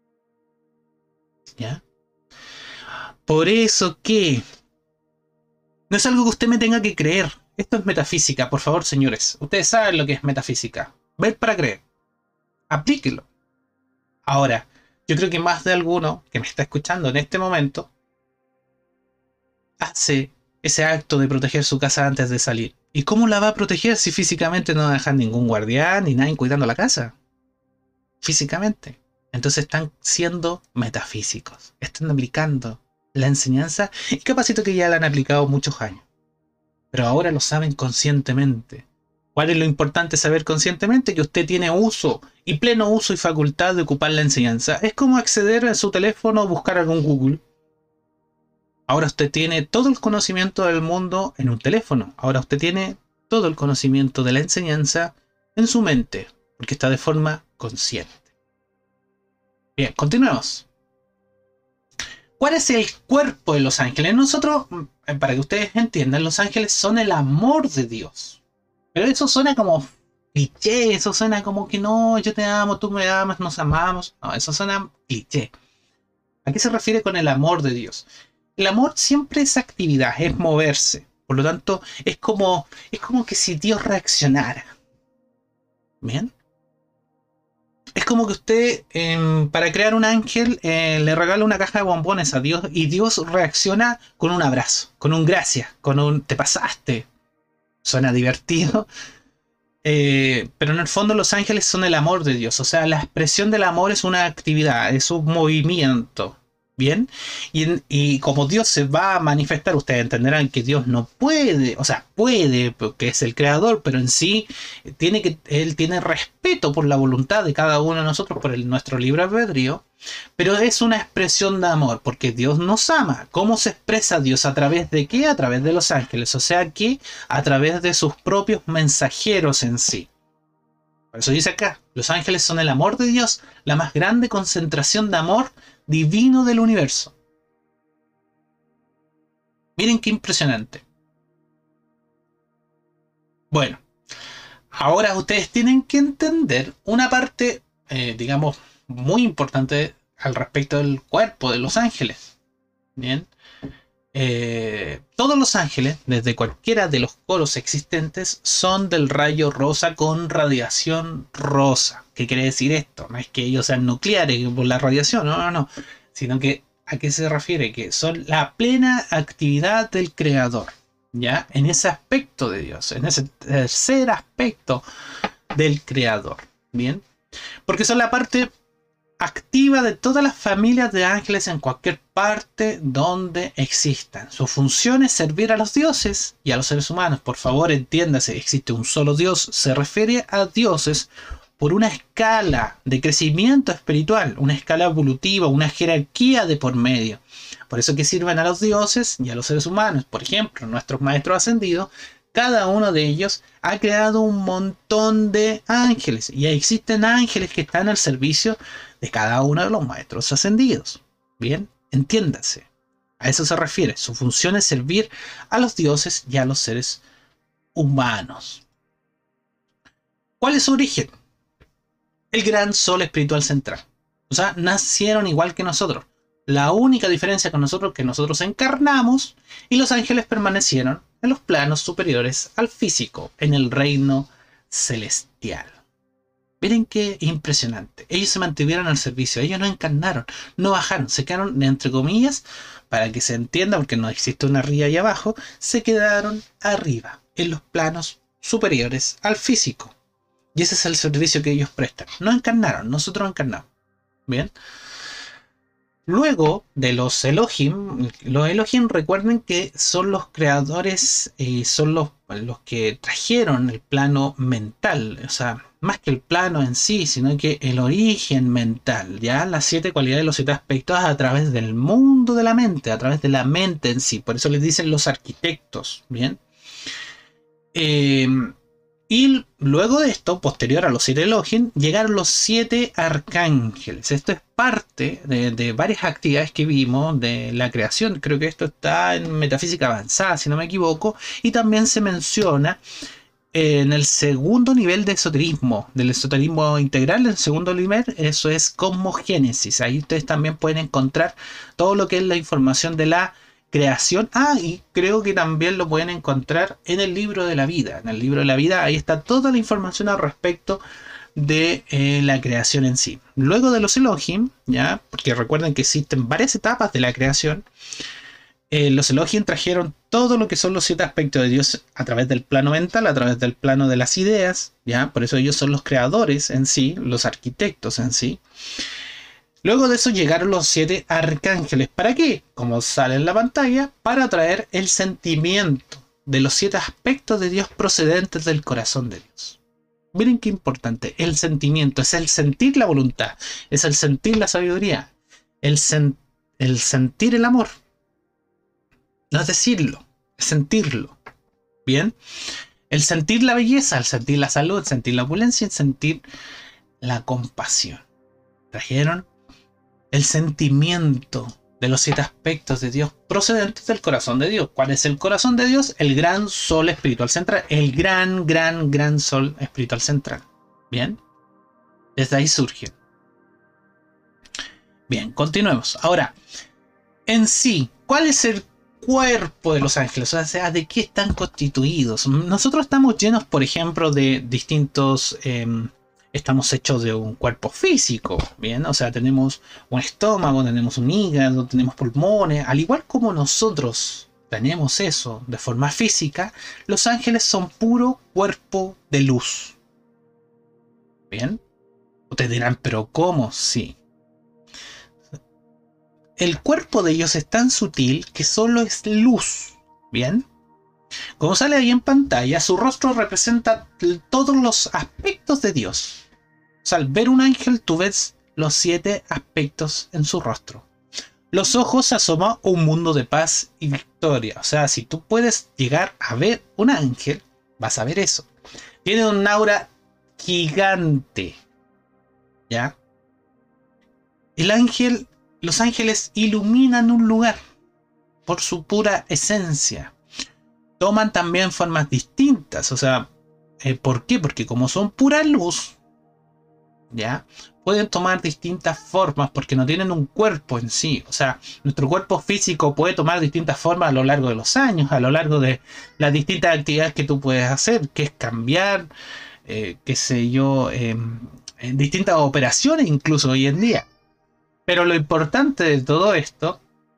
¿Ya? Por eso que no es algo que usted me tenga que creer. Esto es metafísica, por favor, señores. Ustedes saben lo que es metafísica. Ver para creer. Aplíquelo. Ahora, yo creo que más de alguno que me está escuchando en este momento hace ese acto de proteger su casa antes de salir. ¿Y cómo la va a proteger si físicamente no va a dejar ningún guardián ni nadie cuidando la casa? Físicamente. Entonces están siendo metafísicos. Están aplicando la enseñanza y capacito que ya la han aplicado muchos años. Pero ahora lo saben conscientemente. ¿Cuál es lo importante saber conscientemente? Que usted tiene uso y pleno uso y facultad de ocupar la enseñanza. Es como acceder a su teléfono o buscar algo en Google. Ahora usted tiene todo el conocimiento del mundo en un teléfono. Ahora usted tiene todo el conocimiento de la enseñanza en su mente, porque está de forma consciente. Bien, continuemos. ¿Cuál es el cuerpo de los ángeles? Nosotros, para que ustedes entiendan, los ángeles son el amor de Dios. Pero eso suena como cliché, eso suena como que no, yo te amo, tú me amas, nos amamos. No, eso suena cliché. ¿A qué se refiere con el amor de Dios? El amor siempre es actividad, es moverse. Por lo tanto, es como, es como que si Dios reaccionara. ¿Bien? Es como que usted, eh, para crear un ángel, eh, le regala una caja de bombones a Dios y Dios reacciona con un abrazo, con un gracias, con un te pasaste. Suena divertido. Eh, pero en el fondo los ángeles son el amor de Dios. O sea, la expresión del amor es una actividad, es un movimiento. Bien, y, en, y como Dios se va a manifestar, ustedes entenderán que Dios no puede, o sea, puede, porque es el creador, pero en sí tiene que, Él tiene respeto por la voluntad de cada uno de nosotros, por el, nuestro libre albedrío, pero es una expresión de amor, porque Dios nos ama. ¿Cómo se expresa Dios? ¿A través de qué? A través de los ángeles, o sea que a través de sus propios mensajeros en sí. Por eso dice acá, los ángeles son el amor de Dios, la más grande concentración de amor divino del universo. Miren qué impresionante. Bueno, ahora ustedes tienen que entender una parte, eh, digamos, muy importante al respecto del cuerpo de los ángeles. Bien. Eh, todos los ángeles, desde cualquiera de los coros existentes, son del rayo rosa con radiación rosa. ¿Qué quiere decir esto? No es que ellos sean nucleares por la radiación, no, no, no. Sino que, ¿a qué se refiere? Que son la plena actividad del creador, ¿ya? En ese aspecto de Dios, en ese tercer aspecto del creador, ¿bien? Porque son la parte activa de todas las familias de ángeles en cualquier parte donde existan. Su función es servir a los dioses y a los seres humanos. Por favor, entiéndase, existe un solo Dios. Se refiere a dioses por una escala de crecimiento espiritual, una escala evolutiva, una jerarquía de por medio. Por eso que sirven a los dioses y a los seres humanos. Por ejemplo, nuestros maestros ascendidos, cada uno de ellos ha creado un montón de ángeles. Y existen ángeles que están al servicio de cada uno de los maestros ascendidos. Bien, entiéndase. A eso se refiere. Su función es servir a los dioses y a los seres humanos. ¿Cuál es su origen? El gran sol espiritual central. O sea, nacieron igual que nosotros. La única diferencia con nosotros es que nosotros encarnamos y los ángeles permanecieron en los planos superiores al físico, en el reino celestial. Miren qué impresionante. Ellos se mantuvieron al servicio, ellos no encarnaron, no bajaron, se quedaron, entre comillas, para que se entienda, porque no existe una arriba y abajo, se quedaron arriba, en los planos superiores al físico. Y ese es el servicio que ellos prestan. No encarnaron, nosotros encarnamos. Bien. Luego de los Elohim, los Elohim recuerden que son los creadores y son los, los que trajeron el plano mental, o sea, más que el plano en sí, sino que el origen mental, ya las siete cualidades, los siete aspectos a través del mundo de la mente, a través de la mente en sí, por eso les dicen los arquitectos, ¿bien? Eh, Y luego de esto, posterior a los siete Elohim, llegaron los siete arcángeles. Esto es parte de, de varias actividades que vimos de la creación. Creo que esto está en Metafísica Avanzada, si no me equivoco. Y también se menciona en el segundo nivel de esoterismo, del esoterismo integral, el segundo nivel, eso es cosmogénesis. Ahí ustedes también pueden encontrar todo lo que es la información de la creación. Ah, y creo que también lo pueden encontrar en el libro de la vida. En el libro de la vida, ahí está toda la información al respecto de eh, la creación en sí. Luego de los Elohim, ya, porque recuerden que existen varias etapas de la creación, eh, los Elohim trajeron todo lo que son los siete aspectos de Dios a través del plano mental, a través del plano de las ideas, ya, por eso ellos son los creadores en sí, los arquitectos en sí. Luego de eso llegaron los siete arcángeles. ¿Para qué? Como sale en la pantalla, para traer el sentimiento de los siete aspectos de Dios procedentes del corazón de Dios. Miren qué importante. El sentimiento es el sentir la voluntad, es el sentir la sabiduría, el, sen el sentir el amor. No es decirlo, es sentirlo. Bien. El sentir la belleza, el sentir la salud, el sentir la opulencia, el sentir la compasión. Trajeron el sentimiento de los siete aspectos de Dios procedentes del corazón de Dios. ¿Cuál es el corazón de Dios? El gran sol espiritual central. El gran, gran, gran sol espiritual central. Bien. Desde ahí surge. Bien, continuemos. Ahora, en sí, ¿cuál es el cuerpo de los ángeles? O sea, ¿de qué están constituidos? Nosotros estamos llenos, por ejemplo, de distintos... Eh, Estamos hechos de un cuerpo físico, ¿bien? O sea, tenemos un estómago, tenemos un hígado, tenemos pulmones. Al igual como nosotros tenemos eso de forma física, los ángeles son puro cuerpo de luz. ¿Bien? Ustedes dirán, ¿pero cómo? Sí. El cuerpo de ellos es tan sutil que solo es luz. ¿Bien? Como sale ahí en pantalla, su rostro representa todos los aspectos de Dios. O sea, al ver un ángel, tú ves los siete aspectos en su rostro. Los ojos asoman un mundo de paz y victoria. O sea, si tú puedes llegar a ver un ángel, vas a ver eso. Tiene un aura gigante. ¿Ya? El ángel, los ángeles iluminan un lugar por su pura esencia. Toman también formas distintas, o sea, eh, ¿por qué? Porque como son pura luz, ¿ya? Pueden tomar distintas formas porque no tienen un cuerpo en sí. O sea, nuestro cuerpo físico puede tomar distintas formas a lo largo de los años, a lo largo de las distintas actividades que tú puedes hacer, que es cambiar, eh, qué sé yo, eh, en distintas operaciones incluso hoy en día. Pero lo importante de todo esto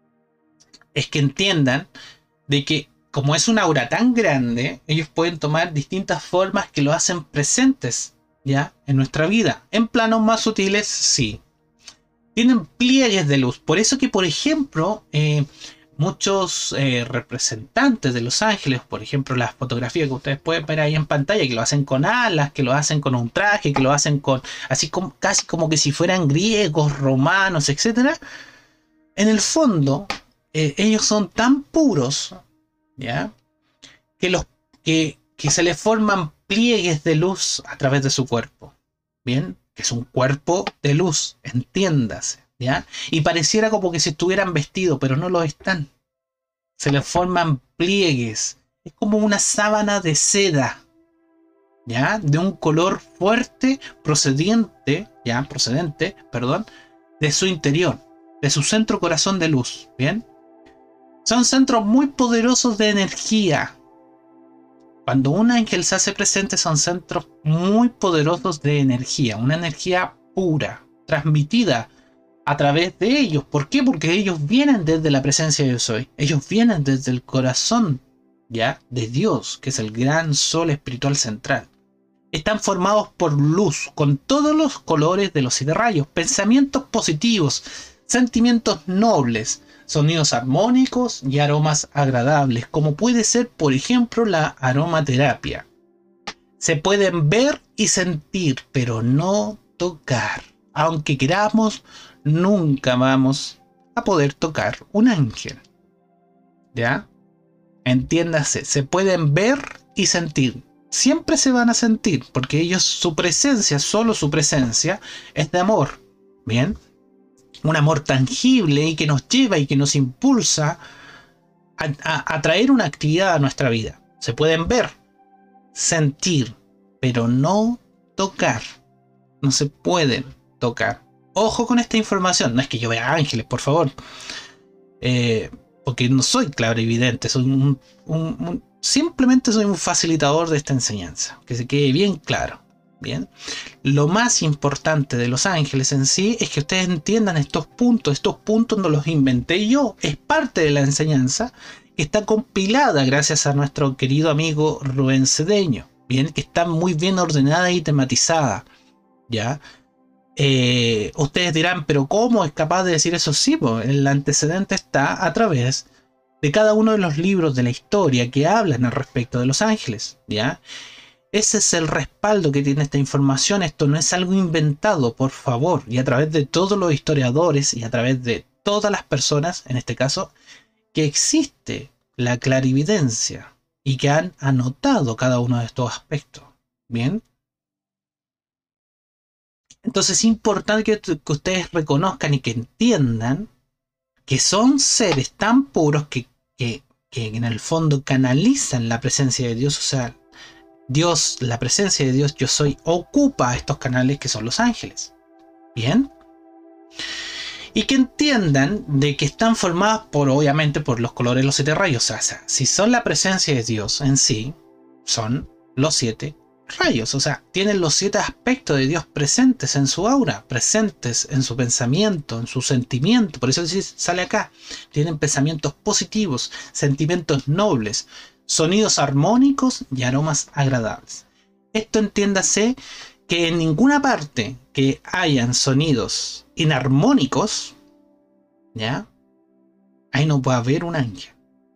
es que entiendan de que como es una aura tan grande, ellos pueden tomar distintas formas que lo hacen presentes, ¿ya? En nuestra vida. En planos más sutiles, sí. Tienen pliegues de luz. Por eso que, por ejemplo, eh, muchos eh, representantes de los ángeles, por ejemplo, las fotografías que ustedes pueden ver ahí en pantalla, que lo hacen con alas, que lo hacen con un traje, que lo hacen con, así como, casi como que si fueran griegos, romanos, etcétera. En el fondo, eh, ellos son tan puros, ¿ya? Que, los, que, que se les forman pliegues de luz a través de su cuerpo. ¿Bien? Que es un cuerpo de luz, entiéndase, ¿ya? Y pareciera como que si estuvieran vestidos, pero no lo están. Se les forman pliegues. Es como una sábana de seda, ¿ya? De un color fuerte procediente, ¿ya? Procedente, perdón, de su interior, de su centro corazón de luz, ¿bien? Son centros muy poderosos de energía. Cuando un ángel se hace presente, son centros muy poderosos de energía. Una energía pura, transmitida a través de ellos. ¿Por qué? Porque ellos vienen desde la presencia de Yo Soy. Ellos vienen desde el corazón, ¿ya? De Dios, que es el gran sol espiritual central. Están formados por luz, con todos los colores de los siete rayos. Pensamientos positivos, sentimientos nobles, sonidos armónicos y aromas agradables, como puede ser, por ejemplo, la aromaterapia. Se pueden ver y sentir, pero no tocar. Aunque queramos, nunca vamos a poder tocar un ángel. ¿Ya? Entiéndase, se pueden ver y sentir. siempre se van a sentir, porque ellos, su presencia, solo su presencia, es de amor, ¿bien? Un amor tangible y que nos lleva y que nos impulsa a, a, a traer una actividad a nuestra vida. Se pueden ver, sentir, pero no tocar. No se pueden tocar. Ojo con esta información. No es que yo vea ángeles, por favor. Eh, porque no soy clarividente. Soy un, un, un, simplemente soy un facilitador de esta enseñanza. Que se quede bien claro. Bien. Lo más importante de los ángeles en sí es que ustedes entiendan estos puntos. Estos puntos no los inventé yo. Es parte de la enseñanza que está compilada gracias a nuestro querido amigo Rubén Cedeño. Bien, que está muy bien ordenada y tematizada. ¿Ya? Eh, ustedes dirán, pero ¿cómo es capaz de decir eso? Sí, pues, el antecedente está a través de cada uno de los libros de la historia que hablan al respecto de los ángeles, ¿ya? Ese es el respaldo que tiene esta información. Esto no es algo inventado, por favor, y a través de todos los historiadores y a través de todas las personas, en este caso, que existe la clarividencia y que han anotado cada uno de estos aspectos, ¿bien? Entonces es importante que, que ustedes reconozcan y que entiendan que son seres tan puros que, que, que en el fondo canalizan la presencia de Dios. O sea, Dios, la presencia de Dios, yo soy, ocupa estos canales que son los ángeles. ¿Bien? Y que entiendan de que están formados por, obviamente, por los colores de los siete rayos. O sea, si son la presencia de Dios en sí, son los siete rayos, o sea, tienen los siete aspectos de Dios presentes en su aura, presentes en su pensamiento, en su sentimiento. Por eso sale acá, tienen pensamientos positivos, sentimientos nobles, sonidos armónicos y aromas agradables. Esto entiéndase que en ninguna parte que hayan sonidos inarmónicos, ¿ya? Ahí no puede haber un ángel.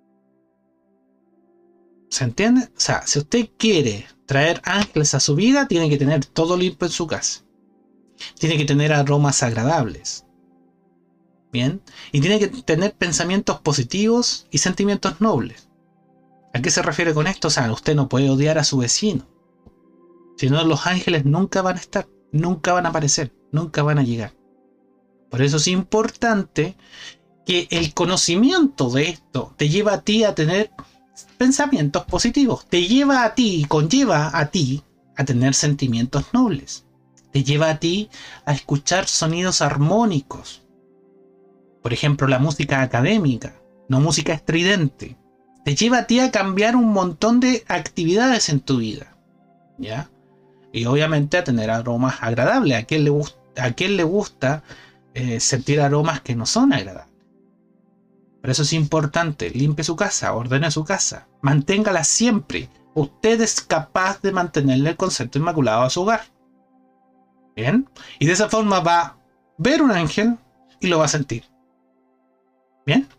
¿Se entiende? O sea, si usted quiere traer ángeles a su vida, tiene que tener todo limpio en su casa. Tiene que tener aromas agradables. ¿Bien? Y tiene que tener pensamientos positivos y sentimientos nobles. ¿A qué se refiere con esto? O sea, usted no puede odiar a su vecino. Si no, los ángeles nunca van a estar, nunca van a aparecer, nunca van a llegar. Por eso es importante que el conocimiento de esto te lleva a ti a tener pensamientos positivos, te lleva a ti y conlleva a ti a tener sentimientos nobles, te lleva a ti a escuchar sonidos armónicos, por ejemplo la música académica, no música estridente, te lleva a ti a cambiar un montón de actividades en tu vida, ¿ya? Y obviamente a tener aromas agradables. ¿A quién le gusta, a quién le gusta eh, sentir aromas que no son agradables? Por eso es importante, limpie su casa, ordene su casa, manténgala siempre. Usted es capaz de mantenerle el concepto inmaculado a su hogar. ¿Bien? Y de esa forma va a ver un ángel y lo va a sentir. ¿Bien?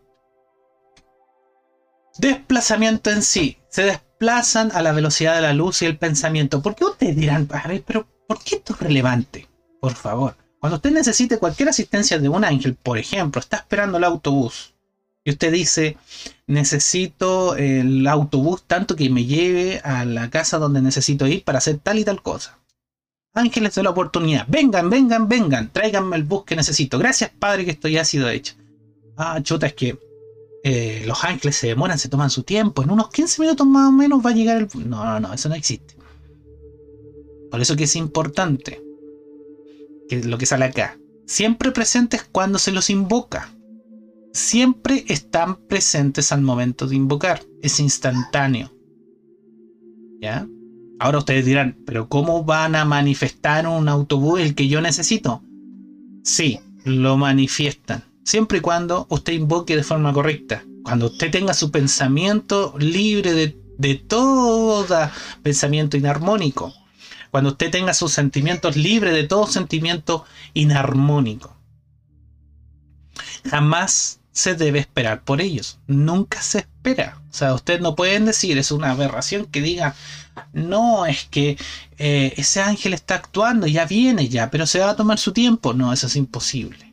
Desplazamiento en sí. Se desplazan a la velocidad de la luz y el pensamiento. ¿Por qué ustedes dirán, a ver, pero ¿por qué esto es relevante? Por favor, cuando usted necesite cualquier asistencia de un ángel, por ejemplo, está esperando el autobús, y usted dice, necesito el autobús tanto que me lleve a la casa donde necesito ir para hacer tal y tal cosa. Ángeles de la oportunidad. Vengan, vengan, vengan. Tráiganme el bus que necesito. Gracias, Padre, que esto ya ha sido hecho. Ah, chuta, es que eh, los ángeles se demoran, se toman su tiempo. En unos quince minutos más o menos va a llegar el bus. No, no, no, eso no existe. Por eso que es importante que lo que sale acá. Siempre presentes cuando se los invoca. Siempre están presentes al momento de invocar. Es instantáneo. ¿Ya? Ahora ustedes dirán, ¿pero cómo van a manifestar un autobús el que yo necesito? Sí, lo manifiestan. Siempre y cuando usted invoque de forma correcta. Cuando usted tenga su pensamiento libre de, de todo pensamiento inarmónico. Cuando usted tenga sus sentimientos libres de todo sentimiento inarmónico. Jamás se debe esperar por ellos. Nunca se espera. O sea, ustedes no pueden decir, es una aberración que diga, no, es que eh, ese ángel está actuando, ya viene ya, pero se va a tomar su tiempo. No, eso es imposible.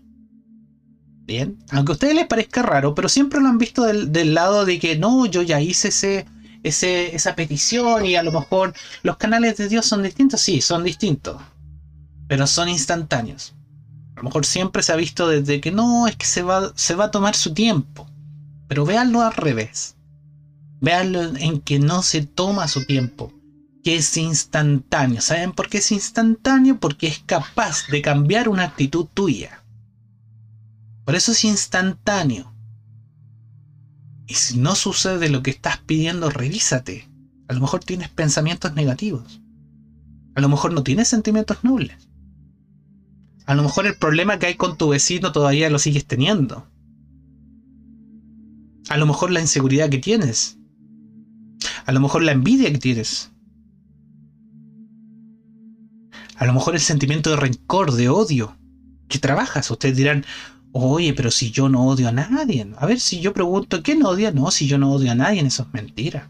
Bien, aunque a ustedes les parezca raro, pero siempre lo han visto del, del lado de que no, yo ya hice ese, ese, esa petición y a lo mejor los canales de Dios son distintos. Sí, son distintos, pero son instantáneos. A lo mejor siempre se ha visto desde que no, es que se va, se va a tomar su tiempo. Pero véanlo al revés. Véanlo en que no se toma su tiempo, que es instantáneo. ¿Saben por qué es instantáneo? Porque es capaz de cambiar una actitud tuya. Por eso es instantáneo. Y si no sucede lo que estás pidiendo, revísate. A lo mejor tienes pensamientos negativos. A lo mejor no tienes sentimientos nobles. A lo mejor el problema que hay con tu vecino todavía lo sigues teniendo. A lo mejor la inseguridad que tienes. A lo mejor la envidia que tienes. A lo mejor el sentimiento de rencor, de odio que trabajas. Ustedes dirán, oye, pero si yo no odio a nadie. A ver, si yo pregunto, ¿quién odia? No, si yo no odio a nadie, eso es mentira.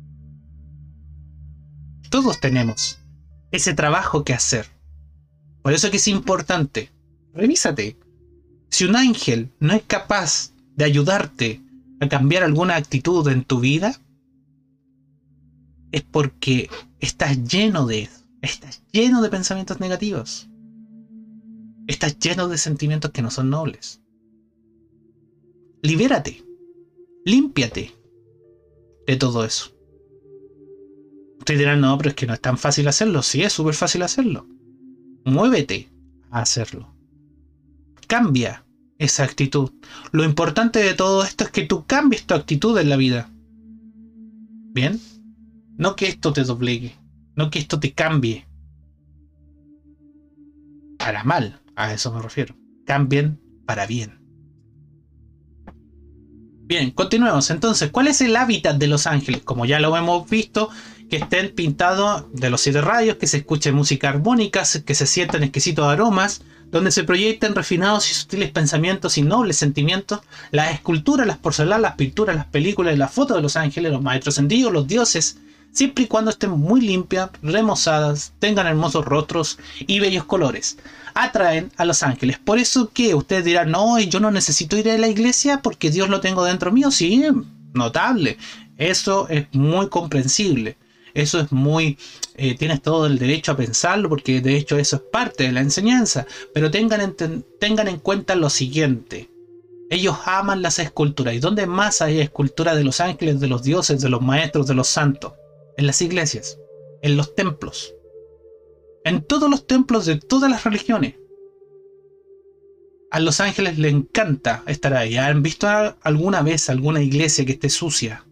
Todos tenemos ese trabajo que hacer. Por eso que es importante. Revísate. Si un ángel no es capaz de ayudarte a cambiar alguna actitud en tu vida, es porque estás lleno de eso. Estás lleno de pensamientos negativos. Estás lleno de sentimientos que no son nobles. Libérate. Límpiate de todo eso. Ustedes dirán, no, pero es que no es tan fácil hacerlo. Sí, es súper fácil hacerlo. Muévete a hacerlo. Cambia esa actitud. Lo importante de todo esto es que tú cambies tu actitud en la vida. ¿Bien? No que esto te doblegue. No que esto te cambie. Para mal, a eso me refiero. Cambien para bien. Bien, continuemos. Entonces, ¿cuál es el hábitat de los ángeles? Como ya lo hemos visto, que estén pintados de los siete rayos, que se escuche música armónica, que se sientan exquisitos aromas, donde se proyecten refinados y sutiles pensamientos y nobles sentimientos, las esculturas, las porcelanas, las pinturas, las películas, las fotos de los ángeles, los maestros ascendidos, los dioses, siempre y cuando estén muy limpias, remozadas, tengan hermosos rostros y bellos colores. Atraen a los ángeles. Por eso que ustedes dirán, no, yo no necesito ir a la iglesia porque Dios lo tengo dentro mío. Sí, notable. Eso es muy comprensible. Eso es muy... Eh, tienes todo el derecho a pensarlo porque de hecho eso es parte de la enseñanza. Pero tengan en, tengan en cuenta lo siguiente. Ellos aman las esculturas. ¿Y dónde más hay esculturas de los ángeles, de los dioses, de los maestros, de los santos? En las iglesias, en los templos, en todos los templos de todas las religiones. A los ángeles les encanta estar ahí. ¿Han visto alguna vez alguna iglesia que esté sucia?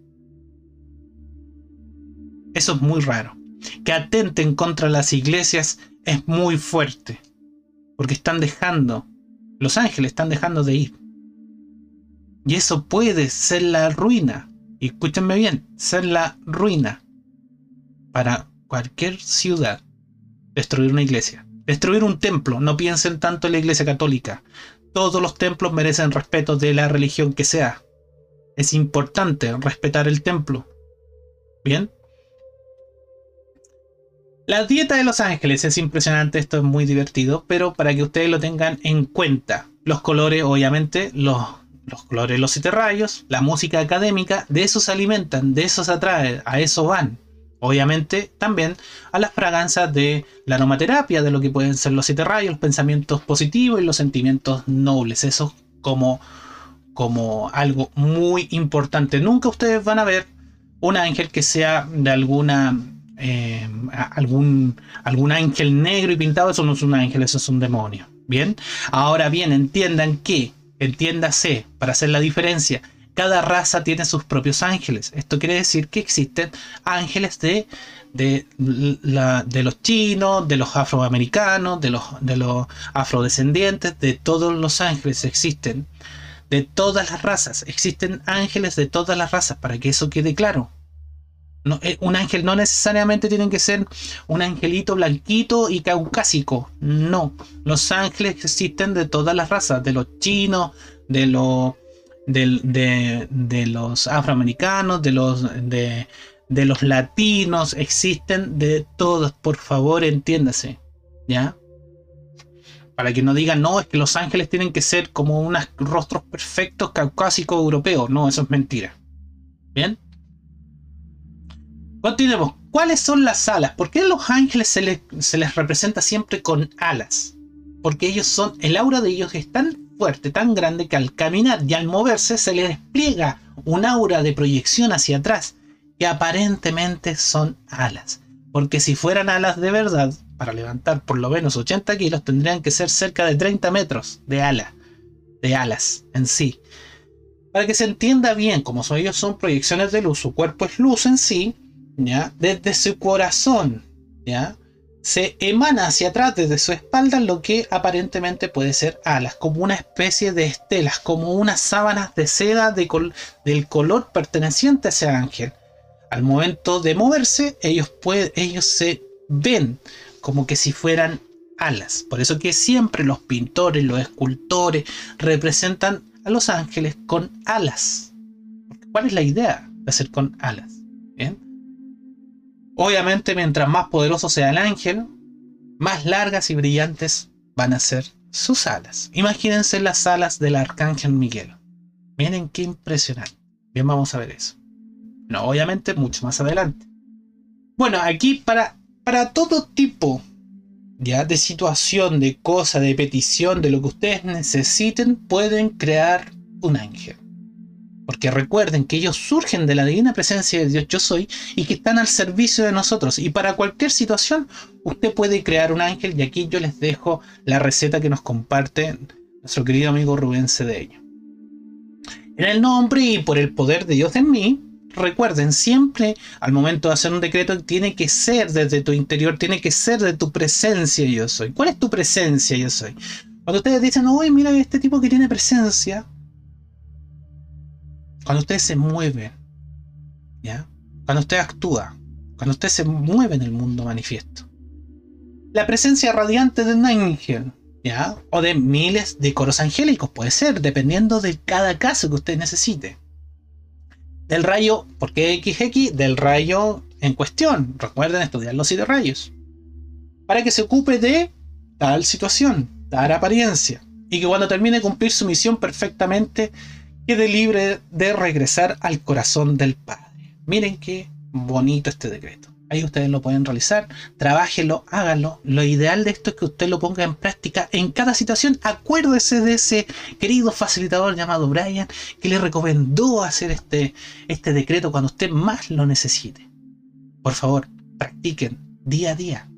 Eso es muy raro. Que atenten contra las iglesias es muy fuerte, porque están dejando, los ángeles están dejando de ir. Y eso puede ser la ruina. Y escúchenme bien, ser la ruina para cualquier ciudad. Destruir una iglesia, destruir un templo. No piensen tanto en la iglesia católica. Todos los templos merecen respeto de la religión que sea. Es importante respetar el templo. Bien. La dieta de los ángeles es impresionante, esto es muy divertido, pero para que ustedes lo tengan en cuenta. Los colores, obviamente, los, los colores, los siete rayos, la música académica, de eso se alimentan, de eso se atraen, a eso van. Obviamente también a las fragancias de la aromaterapia, de lo que pueden ser los siete rayos, los pensamientos positivos y los sentimientos nobles. Eso como, como algo muy importante. Nunca ustedes van a ver un ángel que sea de alguna eh, algún, algún ángel negro y pintado. Eso no es un ángel, eso es un demonio. Bien, ahora bien, entiendan que, entiéndase, para hacer la diferencia, cada raza tiene sus propios ángeles. Esto quiere decir que existen ángeles de, de, la, de los chinos, de los afroamericanos, de los, de los afrodescendientes, de todos los ángeles existen. De todas las razas. Existen ángeles de todas las razas, para que eso quede claro. No, un ángel no necesariamente tiene que ser un angelito blanquito y caucásico. No. Los ángeles existen de todas las razas. De los chinos, de los... De, de, de los afroamericanos, de los, de, de los latinos, existen de todos, por favor entiéndase, ¿ya? Para que no digan, no, es que los ángeles tienen que ser como unos rostros perfectos caucásicos europeos, no, eso es mentira, ¿bien? Continuemos. ¿Cuáles son las alas? ¿Por qué a los ángeles se les, se les representa siempre con alas? Porque ellos son, el aura de ellos es tan fuerte, tan grande, que al caminar y al moverse se les despliega un aura de proyección hacia atrás, que aparentemente son alas. Porque si fueran alas de verdad, para levantar por lo menos ochenta kilos, tendrían que ser cerca de treinta metros de ala, de alas en sí. Para que se entienda bien, como son, ellos son proyecciones de luz, su cuerpo es luz en sí, ¿ya? Desde su corazón, ¿ya? Se emana hacia atrás, desde su espalda, lo que aparentemente puede ser alas, como una especie de estelas, como unas sábanas de seda de col del color perteneciente a ese ángel. Al momento de moverse, ellos, pueden, ellos se ven como que si fueran alas. Por eso que siempre los pintores, los escultores representan a los ángeles con alas. ¿Cuál es la idea de hacer con alas? ¿Bien? Obviamente, mientras más poderoso sea el ángel, más largas y brillantes van a ser sus alas. Imagínense las alas del arcángel Miguel. Miren qué impresionante. Bien, vamos a ver eso. No, obviamente mucho más adelante. Bueno, aquí para, para todo tipo, ¿ya?, de situación, de cosa, de petición, de lo que ustedes necesiten, pueden crear un ángel. Porque recuerden que ellos surgen de la divina presencia de Dios Yo Soy y que están al servicio de nosotros. Y para cualquier situación, usted puede crear un ángel. Y aquí yo les dejo la receta que nos comparte nuestro querido amigo Rubén Cedeño. En el nombre y por el poder de Dios en mí, recuerden, siempre al momento de hacer un decreto tiene que ser desde tu interior, tiene que ser de tu presencia Yo Soy. ¿Cuál es tu presencia Yo Soy? Cuando ustedes dicen, uy, mira este tipo que tiene presencia, cuando usted se mueve, ¿ya? Cuando usted actúa, cuando usted se mueve en el mundo manifiesto, la presencia radiante de un ángel, ¿ya?, o de miles de coros angélicos, puede ser, dependiendo de cada caso que usted necesite. Del rayo, ¿por qué equis equis? Del rayo en cuestión. Recuerden estudiar los siete rayos. Para que se ocupe de tal situación, tal apariencia. Y que cuando termine de cumplir su misión perfectamente, quede libre de regresar al corazón del Padre. Miren qué bonito este decreto. Ahí ustedes lo pueden realizar. Trabájenlo, háganlo. Lo ideal de esto es que usted lo ponga en práctica en cada situación. Acuérdese de ese querido facilitador llamado Brian, que le recomendó hacer este, este decreto cuando usted más lo necesite. Por favor, practiquen día a día.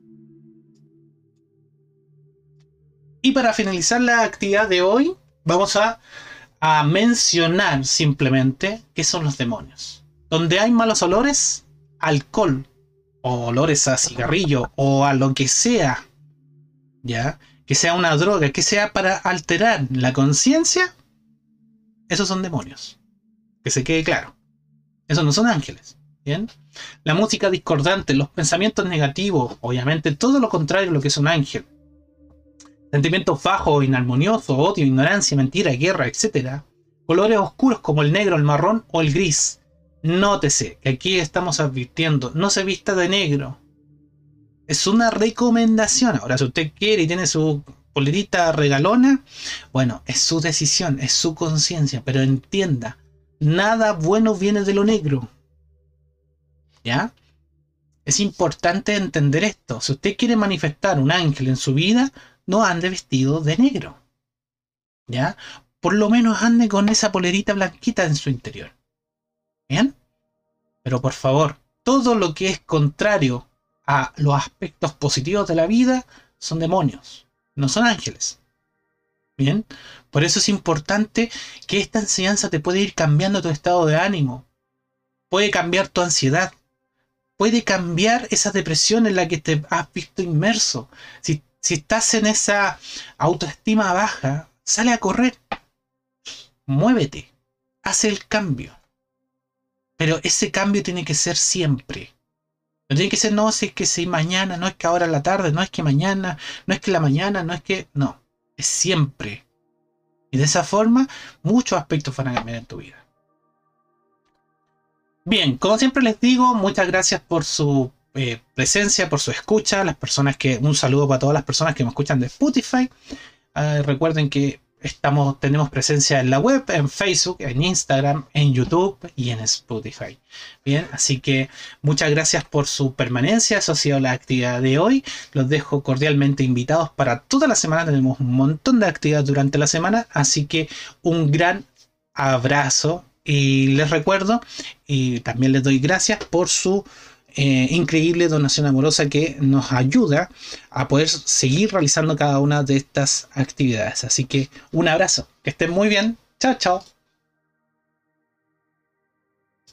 Y para finalizar la actividad de hoy, vamos a, a mencionar simplemente qué son los demonios. Donde hay malos olores, alcohol, o olores a cigarrillo, o a lo que sea, ya, que sea una droga, que sea para alterar la conciencia, esos son demonios. Que se quede claro. Esos no son ángeles. ¿Bien? La música discordante, los pensamientos negativos, obviamente todo lo contrario a lo que es un ángel. Sentimientos bajos, inarmoniosos, odio, ignorancia, mentira, guerra, etcétera. Colores oscuros como el negro, el marrón o el gris. Nótese que aquí estamos advirtiendo, no se vista de negro. Es una recomendación. Ahora, si usted quiere y tiene su polerita regalona, bueno, es su decisión, es su conciencia, pero entienda, nada bueno viene de lo negro. ¿Ya? Es importante entender esto. Si usted quiere manifestar un ángel en su vida, no ande vestido de negro. ¿Ya? Por lo menos ande con esa polerita blanquita en su interior. ¿Bien? Pero por favor, todo lo que es contrario a los aspectos positivos de la vida son demonios, no son ángeles. ¿Bien? Por eso es importante que esta enseñanza te puede ir cambiando tu estado de ánimo. Puede cambiar tu ansiedad. Puede cambiar esa depresión en la que te has visto inmerso. Si, si estás en esa autoestima baja, sale a correr. Muévete. Haz el cambio. Pero ese cambio tiene que ser siempre. No tiene que ser, no, si es que si mañana, no es que ahora en la tarde, no es que mañana, no es que la mañana, no es que... No, es siempre. Y de esa forma, muchos aspectos van a cambiar en tu vida. Bien, como siempre les digo, muchas gracias por su eh, presencia, por su escucha. Las personas que, un saludo para todas las personas que me escuchan de Spotify. Uh, recuerden que Estamos, tenemos presencia en la web, en Facebook, en Instagram, en YouTube y en Spotify. Bien, así que muchas gracias por su permanencia. Eso ha sido la actividad de hoy. Los dejo cordialmente invitados para toda la semana. Tenemos un montón de actividades durante la semana, así que un gran abrazo. Y les recuerdo, y también les doy gracias por su Eh, increíble donación amorosa que nos ayuda a poder seguir realizando cada una de estas actividades. Así que un abrazo, que estén muy bien, chao chao.